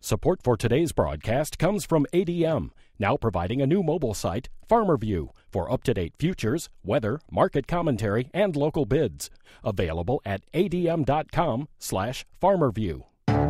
Support for today's broadcast comes from ADM, now providing a new mobile site, FarmerView, for up-to-date futures, weather, market commentary, and local bids. Available at adm.com/FarmerView.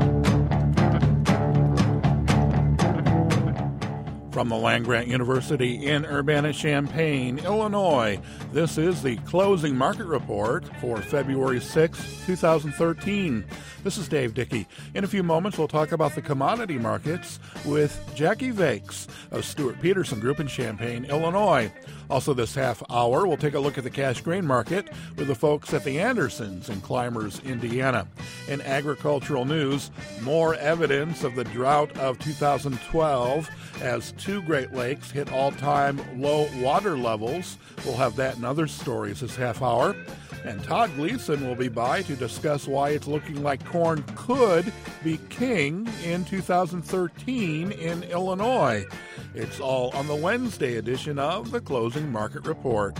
From the land-grant University in Urbana-Champaign, Illinois, this is the closing market report for February 6, 2013. This is Dave Dickey. In a few moments, we'll talk about the commodity markets with Jackie Vakes of Stewart Peterson Group in Champaign, Illinois. Also this half hour, we'll take a look at the cash grain market with the folks at the Andersons in Clymers, Indiana. In agricultural news, more evidence of the drought of 2012 as two Great Lakes hit all-time low water levels. We'll have that and other stories this half hour. And Todd Gleason will be by to discuss why it's looking like corn could be king in 2013 in Illinois. It's all on the Wednesday edition of the Closing Market Report.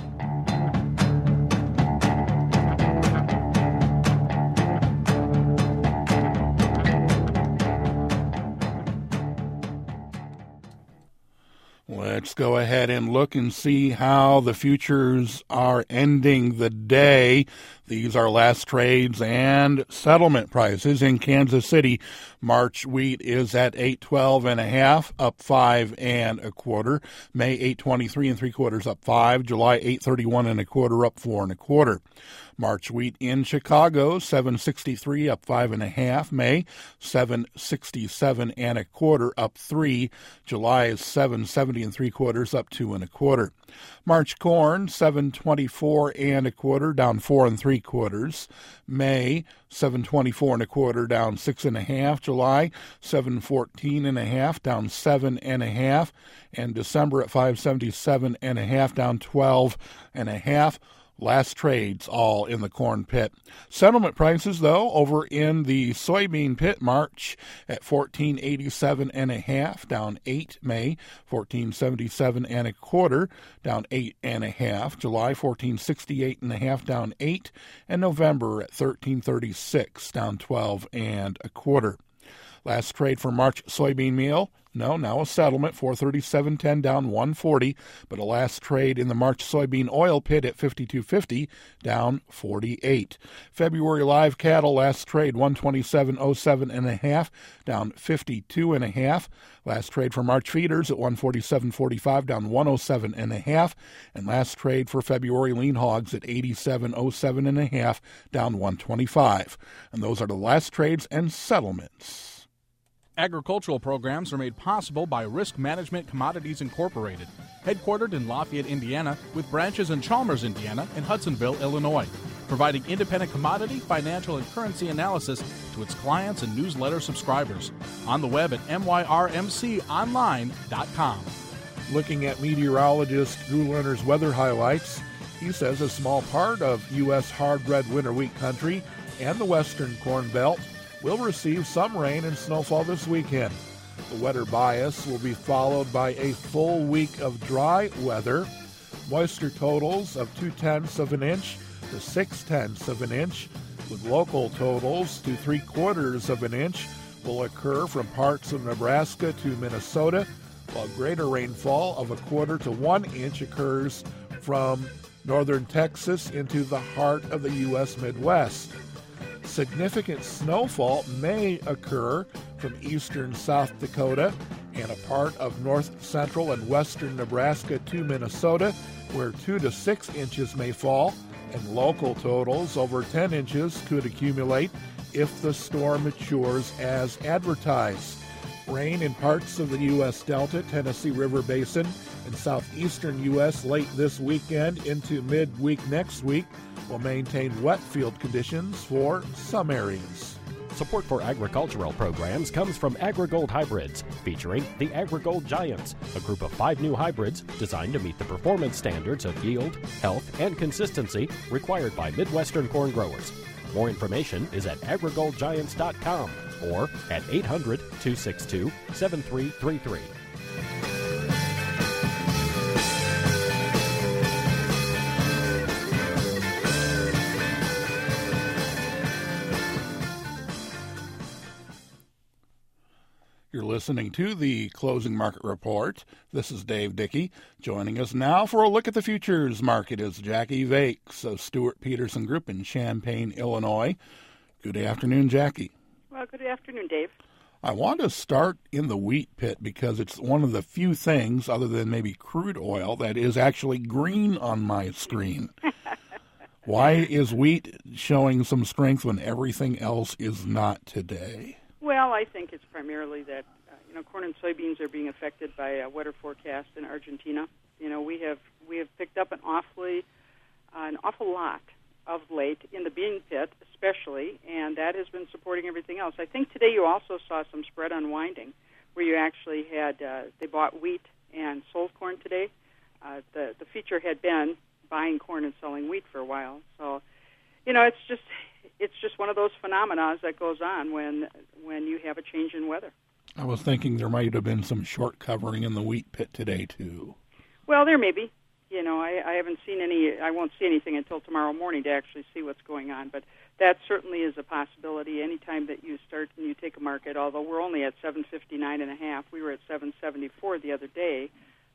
Let's go ahead and look and see how the futures are ending the day. These are last trades and settlement prices in Kansas City. March wheat is at $8.12.5, up 5 1/4. May $8.23 3/4, up 5. July $8.31 1/4, up 4 1/4. March wheat in Chicago, $7.63, up 5 1/2. May $7.67 1/4, up 3. July is $7.70 3/4, up 2 1/4. March corn, $7.24 1/4, down 4 3/4. May $7.24 1/4, down 6 1/2. July $7.14 1/2, down 7 1/2, and December at $5.77 1/2, down 12 1/2. Last trades all in the corn pit. Settlement prices, though, over in the soybean pit, March at $14.87 1/2, down 8. May $14.77 1/4, down 8 1/2. July $14.68 1/2, down 8, and November at $13.36, down 12 1/4. Last trade for March soybean meal. Now a settlement, $437.10, down 140, but a last trade in the March soybean oil pit at $52.50, down 48. February live cattle, last trade, $127.07 1/2, down 52 1/2. Last trade for March feeders at $147.45, down 107 1/2, and last trade for February lean hogs at $87.07 1/2, down 125. And those are the last trades and settlements. Agricultural programs are made possible by Risk Management Commodities Incorporated, headquartered in Lafayette, Indiana, with branches in Chalmers, Indiana, and Hudsonville, Illinois, providing independent commodity, financial, and currency analysis to its clients and newsletter subscribers. On the web at myrmconline.com. Looking at meteorologist Drew Lerner's weather highlights, he says a small part of U.S. hard red winter wheat country and the western corn belt will receive some rain and snowfall this weekend. The wetter bias will be followed by a full week of dry weather. Moisture totals of 0.2 inches to 0.6 inches, with local totals to 0.75 inches will occur from parts of Nebraska to Minnesota, while greater rainfall of 1/4 to 1 inch occurs from northern Texas into the heart of the U.S. Midwest. Significant snowfall may occur from eastern South Dakota and a part of north central and western Nebraska to Minnesota, where 2 to 6 inches may fall, and local totals over 10 inches could accumulate if the storm matures as advertised. Rain in parts of the U.S. Delta, Tennessee River Basin, and southeastern U.S. late this weekend into midweek next week will maintain wet field conditions for some areas. Support for agricultural programs comes from AgriGold Hybrids, featuring the AgriGold Giants, a group of 5 new hybrids designed to meet the performance standards of yield, health, and consistency required by Midwestern corn growers. More information is at agrigoldgiants.com or at 800-262-7333. You're listening to the Closing Market Report. This is Dave Dickey. Joining us now for a look at the futures market is Jackie Vakes of Stewart Peterson Group in Champaign, Illinois. Good afternoon, Jackie. Well, good afternoon, Dave. I want to start in the wheat pit because it's one of the few things, other than maybe crude oil, that is actually green on my screen. Why is wheat showing some strength when everything else is not today? Well, I think it's primarily that corn and soybeans are being affected by a wetter forecast in Argentina. We have picked up an awful lot of late in the bean pit, especially, and that has been supporting everything else. I think today you also saw some spread unwinding, where you actually had they bought wheat and sold corn today. The feature had been buying corn and selling wheat for a while, so it's just one of those phenomena that goes on when you have a change in weather. I was thinking there might have been some short covering in the wheat pit today, too. Well, there may be. I haven't seen any. I won't see anything until tomorrow morning to actually see what's going on. But that certainly is a possibility. Anytime that you start and you take a market, although we're only at 759.5, we were at 774 the other day.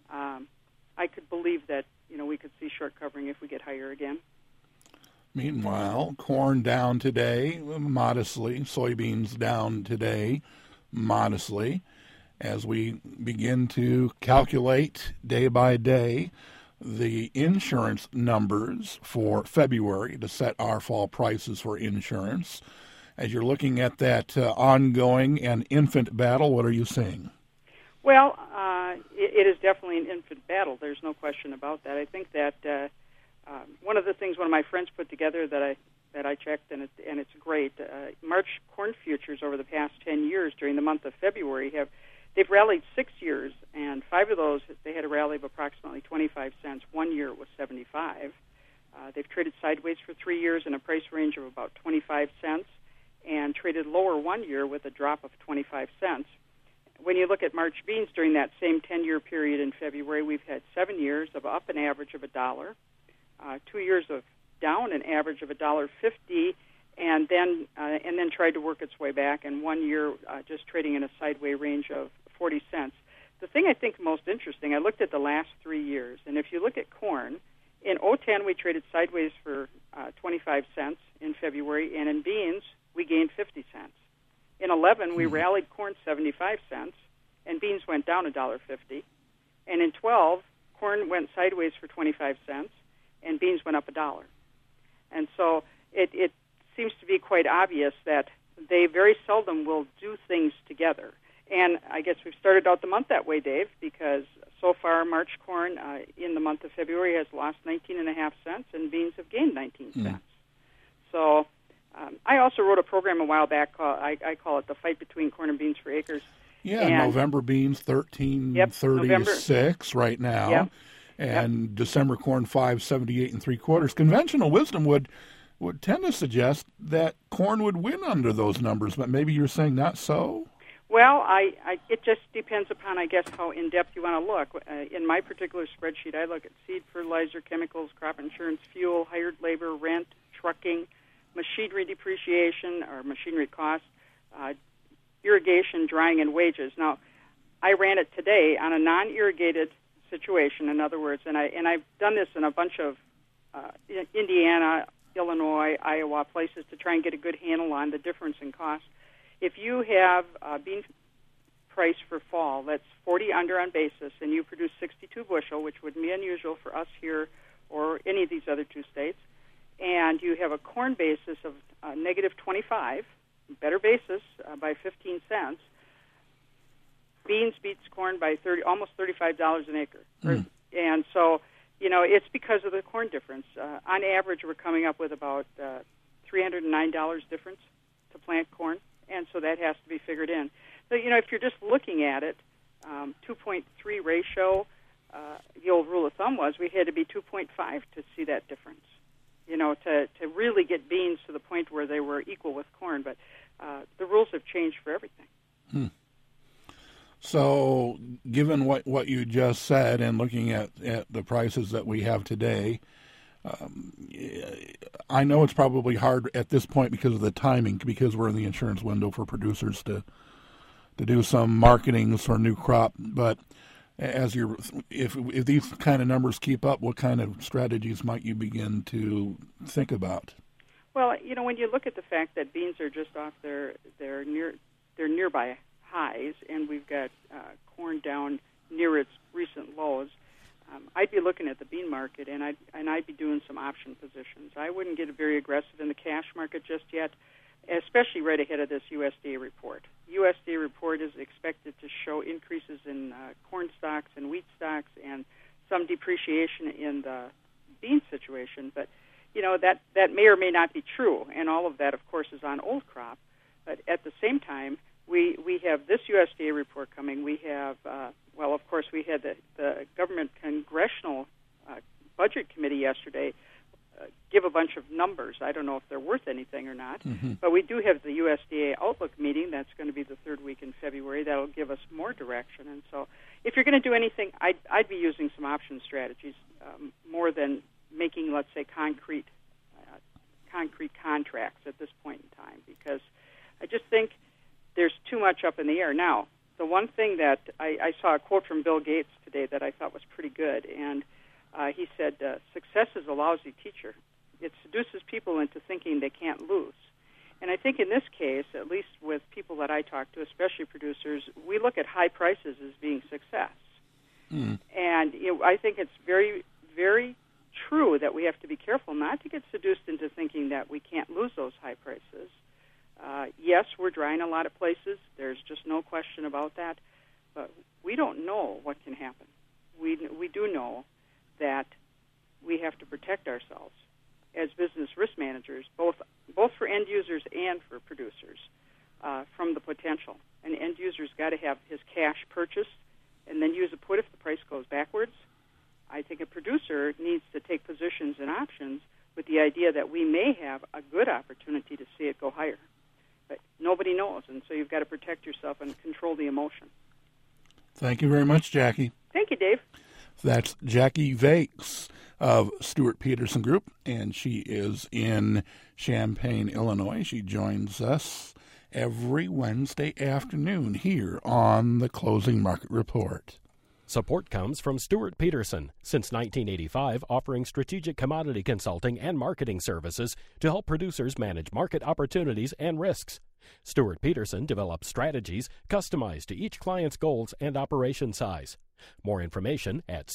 I could believe that we could see short covering if we get higher again. Meanwhile, corn down today modestly, soybeans down today modestly, as we begin to calculate day by day the insurance numbers for February to set our fall prices for insurance. As you're looking at that ongoing and infant battle, what are you seeing? Well, it is definitely an infant battle. There's no question about that. I think that one of the things one of my friends put together that I checked, and it's great. March corn futures over the past 10 years during the month of February they've rallied 6 years, and 5 of those they had a rally of approximately 25 cents. 1 year it was 75. They've traded sideways for 3 years in a price range of about 25 cents, and traded lower 1 year with a drop of 25 cents. When you look at March beans during that same 10-year period in February, we've had 7 years of up an average of $1, 2 years of down an average of $1.50, and then tried to work its way back, and 1 year just trading in a sideways range of 40 cents. The thing I think most interesting, I looked at the last 3 years, and if you look at corn, in 2010 we traded sideways for 25 cents in February, and in beans we gained 50 cents. In 11 we rallied corn 75 cents, and beans went down $1.50. And in 12, corn went sideways for 25 cents, and beans went up $1. And so it seems to be quite obvious that they very seldom will do things together. And I guess we've started out the month that way, Dave, because so far March corn in the month of February has lost 19.5 cents, and beans have gained 19 cents. So I also wrote a program a while back. I call it The Fight Between Corn and Beans for Acres. Yeah, and November beans 13.36 right now. Yep. And December corn 5.78 3/4. Conventional wisdom would tend to suggest that corn would win under those numbers, but maybe you're saying not so? Well, it just depends upon, I guess, how in-depth you want to look. In my particular spreadsheet, I look at seed, fertilizer, chemicals, crop insurance, fuel, hired labor, rent, trucking, machinery depreciation or machinery cost, irrigation, drying, and wages. Now, I ran it today on a non-irrigated situation, in other words, and I've done this in a bunch of Indiana, Illinois, Iowa places to try and get a good handle on the difference in cost. If you have a bean price for fall that's 40 under on basis, and you produce 62 bushel, which would be unusual for us here or any of these other two states, and you have a corn basis of negative 25, better basis by 15 cents, beans beats corn by almost $35 an acre. And so, it's because of the corn difference. On average, we're coming up with about $309 difference to plant corn, and so that has to be figured in. So, if you're just looking at it, 2.3 ratio, the old rule of thumb was we had to be 2.5 to see that difference, to really get beans to the point where they were equal with corn. But the rules have changed for everything. So, given what you just said and looking at the prices that we have today, I know it's probably hard at this point because of the timing, because we're in the insurance window for producers to do some marketing for new crop. But if these kind of numbers keep up, what kind of strategies might you begin to think about? Well, when you look at the fact that beans are just off their nearby highs, and we've got corn down near its recent lows, I'd be looking at the bean market, and I'd be doing some option positions. I wouldn't get very aggressive in the cash market just yet, especially right ahead of this USDA report. USDA report is expected to show increases in corn stocks and wheat stocks and some depreciation in the bean situation, but that may or may not be true, and all of that, of course, is on old crop. But at the same time, we have this USDA report coming. We have, of course, we had the government congressional budget committee yesterday give a bunch of numbers. I don't know if they're worth anything or not, but we do have the USDA Outlook meeting. That's going to be the third week in February. That'll give us more direction. And so if you're going to do anything, I'd be using some option strategies more than making, let's say, concrete contracts at this point in time, because I just think there's too much up in the air. Now, the one thing that I saw a quote from Bill Gates today that I thought was pretty good, and he said, success is a lousy teacher. It seduces people into thinking they can't lose. And I think in this case, at least with people that I talk to, especially producers, we look at high prices as being success. And I think it's very, very true that we have to be careful not to get seduced into thinking that we can't lose those high prices. Yes, we're dry in a lot of places. There's just no question about that. But we don't know what can happen. We do know that we have to protect ourselves as business risk managers, both for end users and for producers, from the potential. An end user's got to have his cash purchased and then use a put if the price goes backwards. I think a producer needs to take positions and options with the idea that we may have a good opportunity to see it go higher. But nobody knows, and so you've got to protect yourself and control the emotion. Thank you very much, Jackie. Thank you, Dave. That's Jackie Vakes of Stewart Peterson Group, and she is in Champaign, Illinois. She joins us every Wednesday afternoon here on the Closing Market Report. Support comes from Stewart Peterson, since 1985 offering strategic commodity consulting and marketing services to help producers manage market opportunities and risks. Stewart Peterson develops strategies customized to each client's goals and operation size. More information at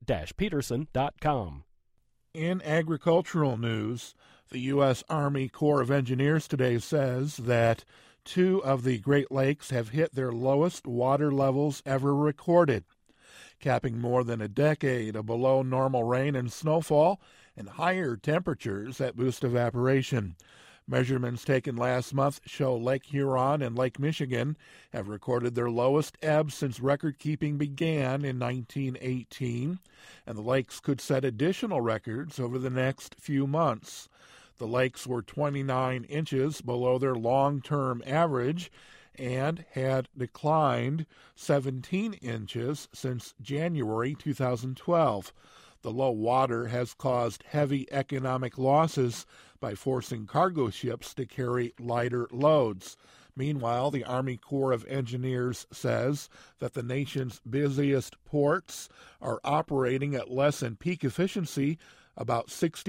stewart-peterson.com. In agricultural news, the U.S. Army Corps of Engineers today says that 2 of the Great Lakes have hit their lowest water levels ever recorded, capping more than a decade of below normal rain and snowfall and higher temperatures that boost evaporation. Measurements taken last month show Lake Huron and Lake Michigan have recorded their lowest ebbs since record-keeping began in 1918, and the lakes could set additional records over the next few months. The lakes were 29 inches below their long-term average and had declined 17 inches since January 2012. The low water has caused heavy economic losses by forcing cargo ships to carry lighter loads. Meanwhile, the Army Corps of Engineers says that the nation's busiest ports are operating at less than peak efficiency about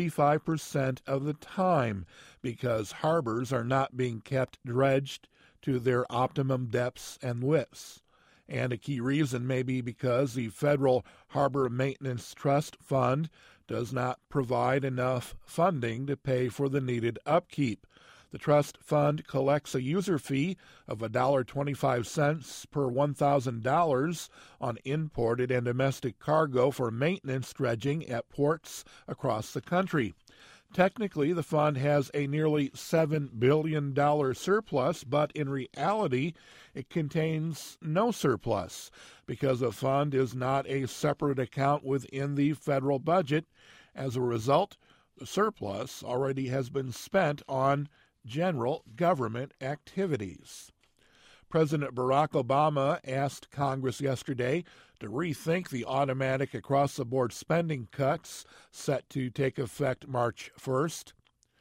65% of the time because harbors are not being kept dredged to their optimum depths and widths. And a key reason may be because the Federal Harbor Maintenance Trust Fund does not provide enough funding to pay for the needed upkeep. The trust fund collects a user fee of $1.25 per $1,000 on imported and domestic cargo for maintenance dredging at ports across the country. Technically, the fund has a nearly $7 billion surplus, but in reality, it contains no surplus because the fund is not a separate account within the federal budget. As a result, the surplus already has been spent on general government activities. President Barack Obama asked Congress yesterday to rethink the automatic across-the-board spending cuts set to take effect March 1st.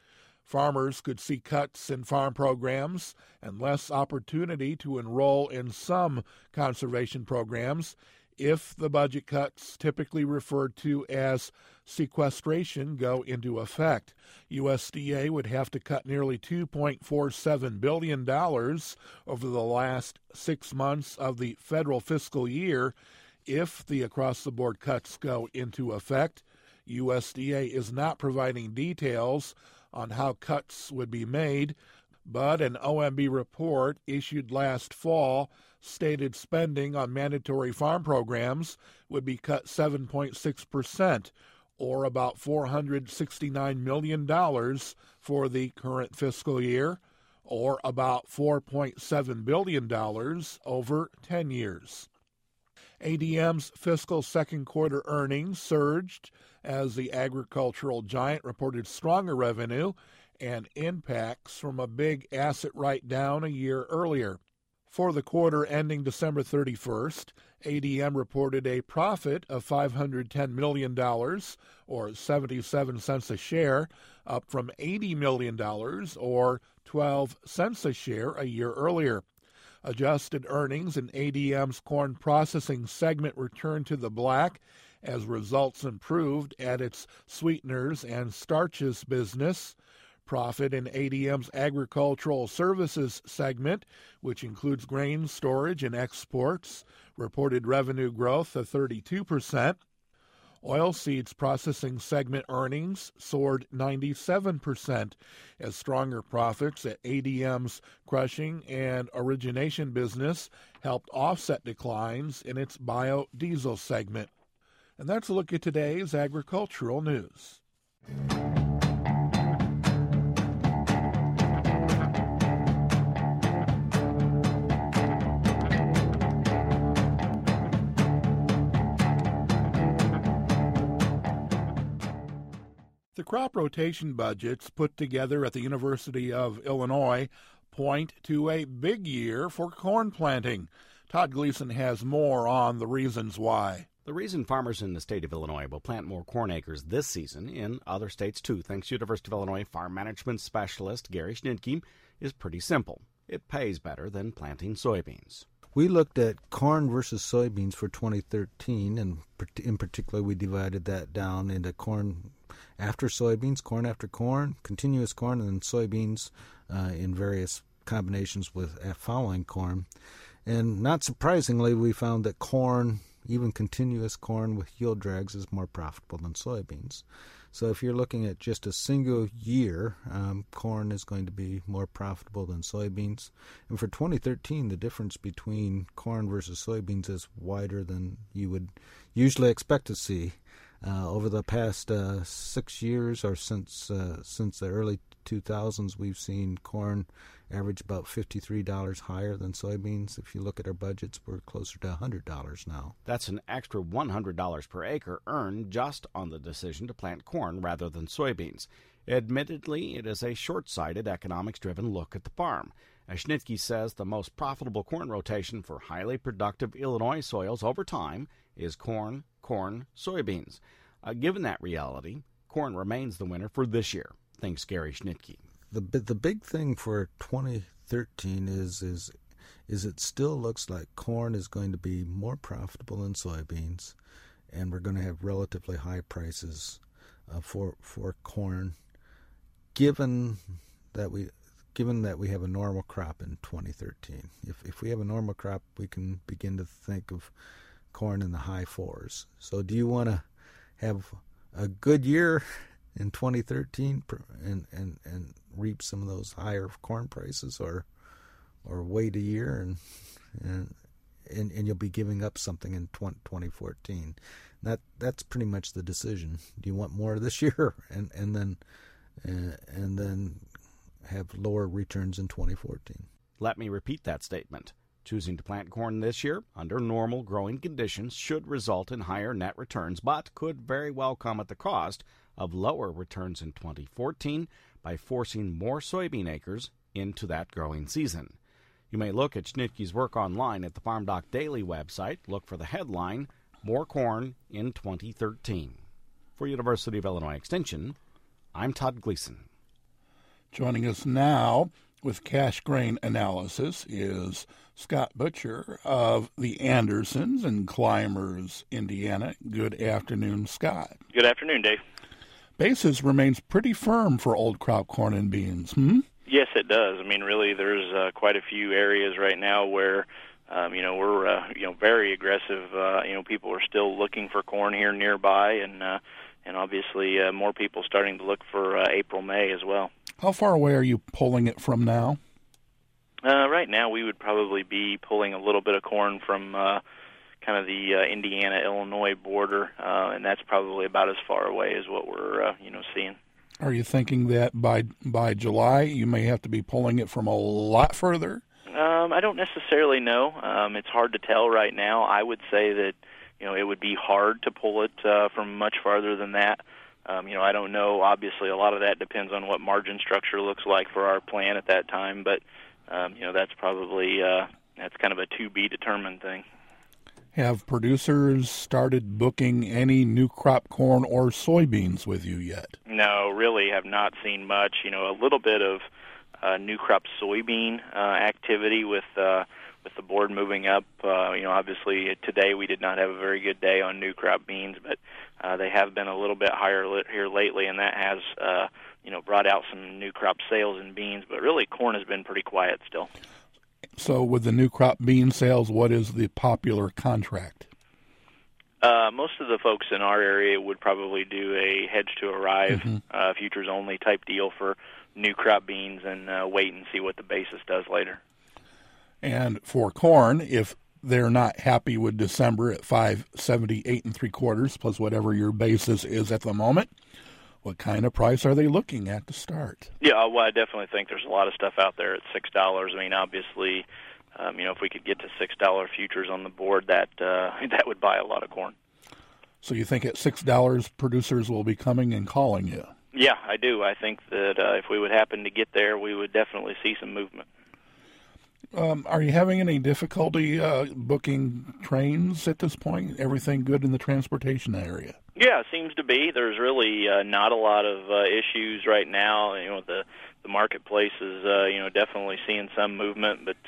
Farmers could see cuts in farm programs and less opportunity to enroll in some conservation programs if the budget cuts, typically referred to as sequestration, go into effect. USDA would have to cut nearly $2.47 billion over the last 6 months of the federal fiscal year if the across-the-board cuts go into effect. USDA is not providing details on how cuts would be made, but an OMB report issued last fall stated spending on mandatory farm programs would be cut 7.6%, or about $469 million for the current fiscal year, or about $4.7 billion over 10 years. ADM's fiscal second quarter earnings surged as the agricultural giant reported stronger revenue and impacts from a big asset write-down a year earlier. For the quarter ending December 31st, ADM reported a profit of $510 million, or 77 cents a share, up from $80 million, or 12 cents a share a year earlier. Adjusted earnings in ADM's corn processing segment returned to the black as results improved at its sweeteners and starches business. Profit in ADM's agricultural services segment, which includes grain storage and exports, reported revenue growth of 32%. Oilseeds processing segment earnings soared 97% as stronger profits at ADM's crushing and origination business helped offset declines in its biodiesel segment. And that's a look at today's agricultural news. The crop rotation budgets put together at the University of Illinois point to a big year for corn planting. Todd Gleason has more on the reasons why. The reason farmers in the state of Illinois will plant more corn acres this season, in other states too, thanks to University of Illinois farm management specialist Gary Schnitke, is pretty simple. It pays better than planting soybeans. We looked at corn versus soybeans for 2013, and in particular we divided that down into corn after soybeans, corn after corn, continuous corn, and then soybeans in various combinations with following corn. And not surprisingly, we found that corn, even continuous corn with yield drags, is more profitable than soybeans. So if you're looking at just a single year, corn is going to be more profitable than soybeans. And for 2013, the difference between corn versus soybeans is wider than you would usually expect to see. Over the past 6 years, or since the early 2000s, we've seen corn average about $53 higher than soybeans. If you look at our budgets, we're closer to $100 now. That's an extra $100 per acre earned just on the decision to plant corn rather than soybeans. Admittedly, it is a short-sighted, economics-driven look at the farm. As Schnitke says, the most profitable corn rotation for highly productive Illinois soils over time is corn, soybeans. Given that reality, corn remains the winner for this year, thinks Gary Schnitke. The big thing for 2013 is it still looks like corn is going to be more profitable than soybeans, and we're going to have relatively high prices for corn, given that we have a normal crop in 2013. If we have a normal crop, we can begin to think of corn in the high fours. So do you want to have a good year in 2013 and reap some of those higher corn prices, or wait a year and you'll be giving up something in 2014? That's pretty much the decision. Do you want more this year and then have lower returns in 2014? Let me repeat that statement. Choosing to plant corn this year under normal growing conditions should result in higher net returns, but could very well come at the cost of lower returns in 2014 by forcing more soybean acres into that growing season. You may look at Schnitke's work online at the Farm Doc Daily website. Look for the headline, More Corn in 2013. For University of Illinois Extension, I'm Todd Gleason. Joining us now with cash grain analysis is Scott Butcher of the Andersons in Clymers, Indiana. Good afternoon, Scott. Good afternoon, Dave. Basis remains pretty firm for old crop corn and beans, Yes, it does. I mean, really, there's quite a few areas right now where, we're, very aggressive. People are still looking for corn here nearby, and obviously more people starting to look for April, May as well. How far away are you pulling it from now? Right now, we would probably be pulling a little bit of corn from kind of the Indiana-Illinois border, and that's probably about as far away as what we're, seeing. Are you thinking that by July you may have to be pulling it from a lot further? I don't necessarily know. It's hard to tell right now. I would say that, it would be hard to pull it from much farther than that. I don't know. Obviously, a lot of that depends on what margin structure looks like for our plan at that time, but, that's probably that's kind of a to-be-determined thing. Have producers started booking any new crop corn or soybeans with you yet? No, really have not seen much. A little bit of new crop soybean activity with the board moving up. Obviously today we did not have a very good day on new crop beans, but they have been a little bit higher here lately, and that has brought out some new crop sales in beans. But really, corn has been pretty quiet still. So with the new crop bean sales, what is the popular contract? Most of the folks in our area would probably do a hedge to arrive, futures only type deal for new crop beans, and wait and see what the basis does later. And for corn, if they're not happy with December at 5.78 3/4 plus whatever your basis is at the moment, what kind of price are they looking at to start? Yeah, well, I definitely think there's a lot of stuff out there at $6. I mean, obviously, if we could get to $6 futures on the board, that would buy a lot of corn. So you think at $6 producers will be coming and calling you? Yeah, I do. I think that if we would happen to get there, we would definitely see some movement. Are you having any difficulty booking trains at this point? Everything good in the transportation area? Yeah, it seems to be. There's really not a lot of issues right now. The marketplace is definitely seeing some movement, but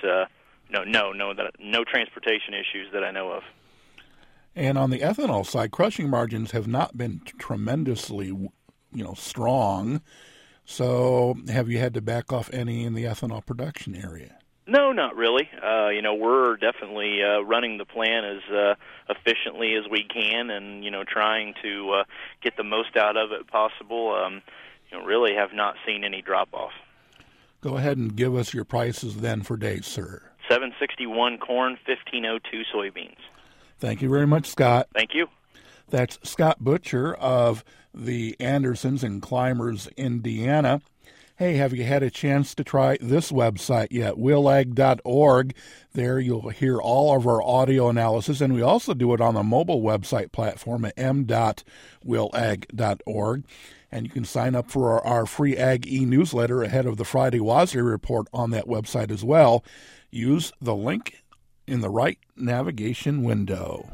no transportation issues that I know of. And on the ethanol side, crushing margins have not been tremendously, strong. So have you had to back off any in the ethanol production area? No, not really. We're definitely running the plan as efficiently as we can, and trying to get the most out of it possible. Really have not seen any drop off. Go ahead and give us your prices then for days, sir. $7.61 corn, $15.02 soybeans. Thank you very much, Scott. Thank you. That's Scott Butcher of the Andersons in Clymers, Indiana. Hey, have you had a chance to try this website yet? willag.org. There you'll hear all of our audio analysis, and we also do it on the mobile website platform at m.willag.org. And you can sign up for our free Ag e-newsletter ahead of the Friday WASDE report on that website as well. Use the link in the right navigation window.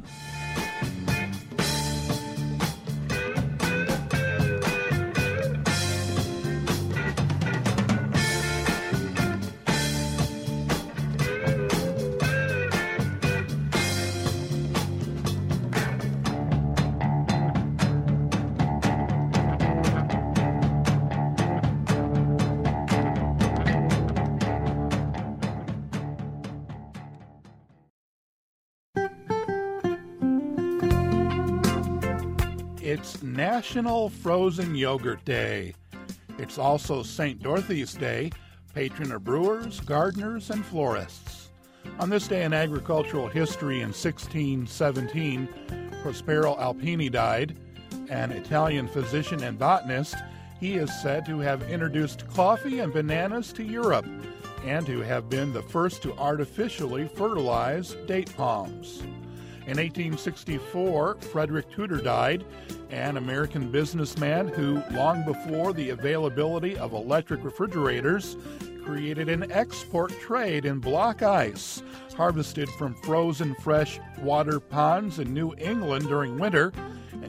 It's National Frozen Yogurt Day. It's also St. Dorothy's Day, patron of brewers, gardeners, and florists. On this day in agricultural history in 1617, Prospero Alpini died, an Italian physician and botanist. He is said to have introduced coffee and bananas to Europe and to have been the first to artificially fertilize date palms. In 1864, Frederick Tudor died, an American businessman who, long before the availability of electric refrigerators, created an export trade in block ice, harvested from frozen fresh water ponds in New England during winter, and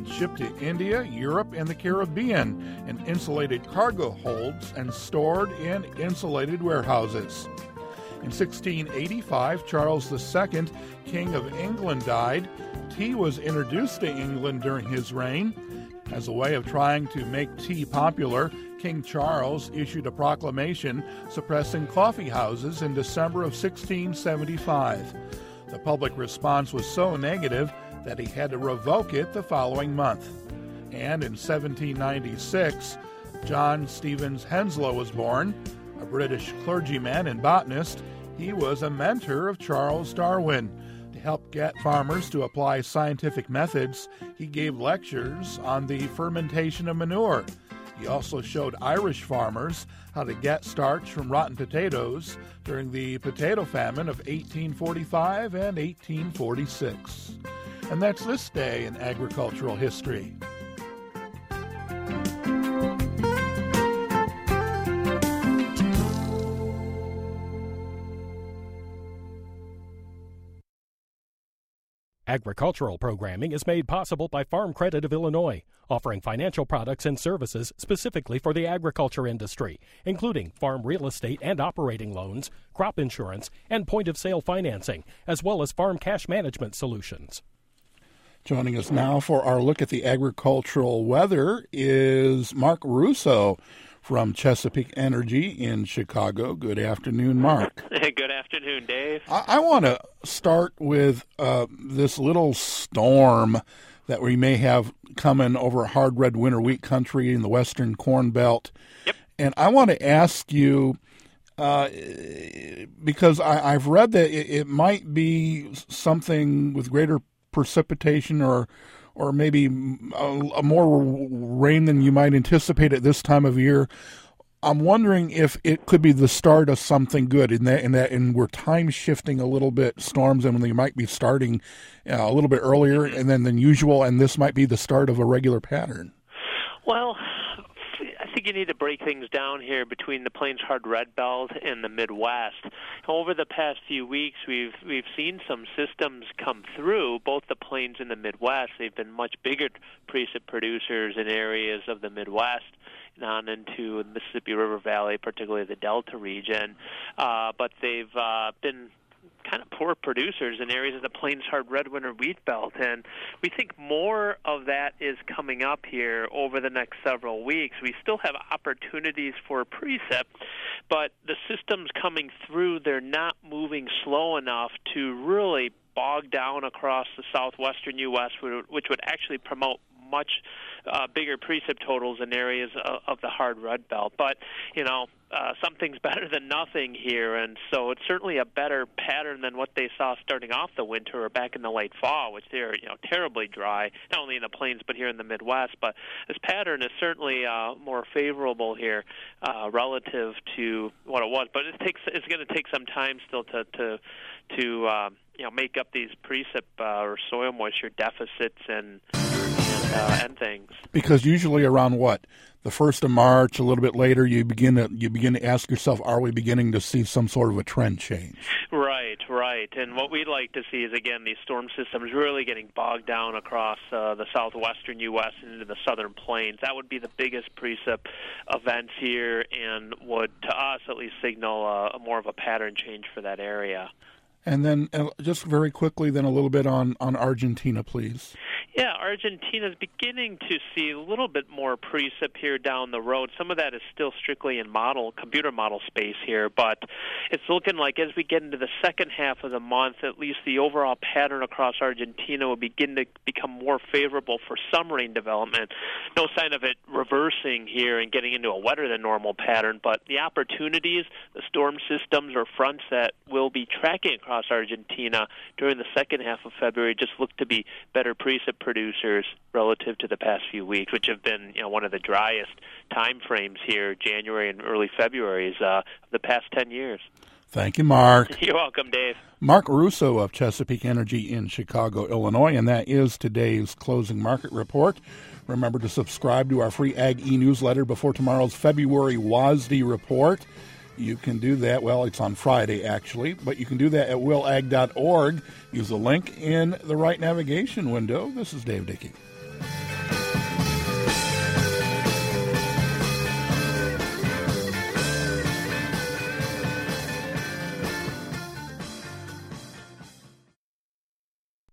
and shipped to India, Europe, and the Caribbean in insulated cargo holds and stored in insulated warehouses. In 1685, Charles II, King of England, died. Tea was introduced to England during his reign. As a way of trying to make tea popular, King Charles issued a proclamation suppressing coffee houses in December of 1675. The public response was so negative that he had to revoke it the following month. And in 1796, John Stevens Henslow was born, a British clergyman and botanist. He was a mentor of Charles Darwin. To help get farmers to apply scientific methods, he gave lectures on the fermentation of manure. He also showed Irish farmers how to get starch from rotten potatoes during the potato famine of 1845 and 1846. And that's this day in agricultural history. Agricultural programming is made possible by Farm Credit of Illinois, offering financial products and services specifically for the agriculture industry, including farm real estate and operating loans, crop insurance, and point-of-sale financing, as well as farm cash management solutions. Joining us now for our look at the agricultural weather is Mark Russo from Chesapeake Energy in Chicago. Good afternoon, Mark. Good afternoon, Dave. I want to start with this little storm that we may have coming over hard red winter wheat country in the western corn belt. Yep. And I want to ask you, because I've read that it might be something with greater precipitation or maybe a more rain than you might anticipate at this time of year. I'm wondering if it could be the start of something good and we're time shifting a little bit storms, and they might be starting a little bit earlier than usual, and this might be the start of a regular pattern. Well, I think you need to break things down here between the Plains Hard Red Belt and the Midwest. Over the past few weeks, we've seen some systems come through, both the Plains and the Midwest. They've been much bigger precip producers in areas of the Midwest and on into the Mississippi River Valley, particularly the Delta region. But they've been kind of poor producers in areas of the Plains Hard Red Winter Wheat Belt, and we think more of that is coming up here over the next several weeks. We still have opportunities for precip, but the systems coming through, they're not moving slow enough to really bog down across the southwestern U.S., which would actually promote much bigger precip totals in areas of the hard red belt. But, something's better than nothing here, and so it's certainly a better pattern than what they saw starting off the winter or back in the late fall, which they're terribly dry, not only in the plains but here in the Midwest. But this pattern is certainly more favorable here relative to what it was. But it's going to take some time still to make up these precip or soil moisture deficits and things. Because usually around the 1st of March, a little bit later, you begin to ask yourself, are we beginning to see some sort of a trend change? Right. And what we'd like to see is, again, these storm systems really getting bogged down across the southwestern U.S. and into the southern plains. That would be the biggest precip events here and would, to us at least, signal more of a pattern change for that area. And then just very quickly, then a little bit on Argentina, please. Yeah, Argentina is beginning to see a little bit more precip here down the road. Some of that is still strictly in computer model space here, but it's looking like as we get into the second half of the month, at least the overall pattern across Argentina will begin to become more favorable for some rain development. No sign of it reversing here and getting into a wetter than normal pattern, but the opportunities, the storm systems or fronts that will be tracking across Argentina during the second half of February just look to be better precip producers relative to the past few weeks, which have been one of the driest time frames here, January and early February, is the past 10 years. Thank you, Mark. You're welcome, Dave. Mark Russo of Chesapeake Energy in Chicago, Illinois, and that is today's closing market report. Remember to subscribe to our free Ag e-newsletter before tomorrow's February WASDE report. You can do that, it's on Friday actually, but you can do that at willag.org. Use the link in the right navigation window. This is Dave Dickey.